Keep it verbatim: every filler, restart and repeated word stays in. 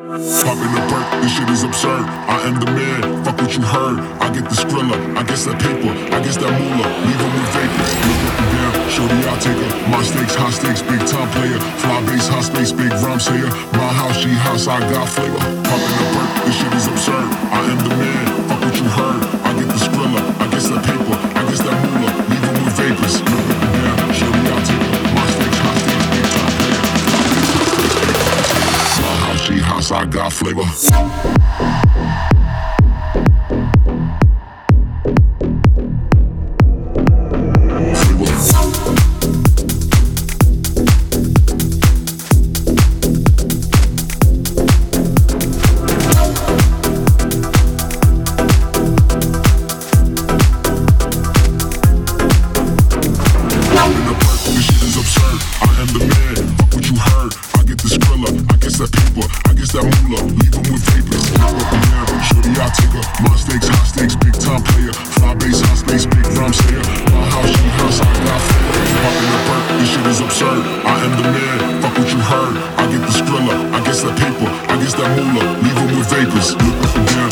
Popping the perk, this shit is absurd. I am the man, fuck what you heard. I get the skrilla, I guess that paper, I guess that moolah. Leave them with vapors, look up and down, shorty I'll take her. My stakes, high stakes, big time player. Fly base, high space, big rhyme sayer. My house, she house, I got flavor. Popping the perk, this shit is absurd. I am the man, fuck what you heard. I get the skrilla, I guess that paper, I guess that moolah. Leave them with vapors, look up and down, shorty I'll take her. My stakes, high stakes, big time player. Fly base, high space, big rhyme sayer. My house, she house, I got flavor. I get the skrilla, I guess that paper, I guess that moolah. Leave them with vapors, look up and down.